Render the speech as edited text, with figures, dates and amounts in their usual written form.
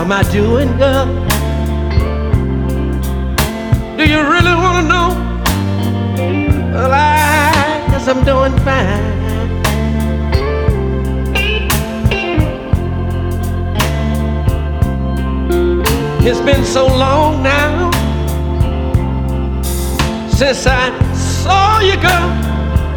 am I doing, girl? Do you really want to know? Well, I guess I'm doing fine. It's been so long now since I saw you, girl.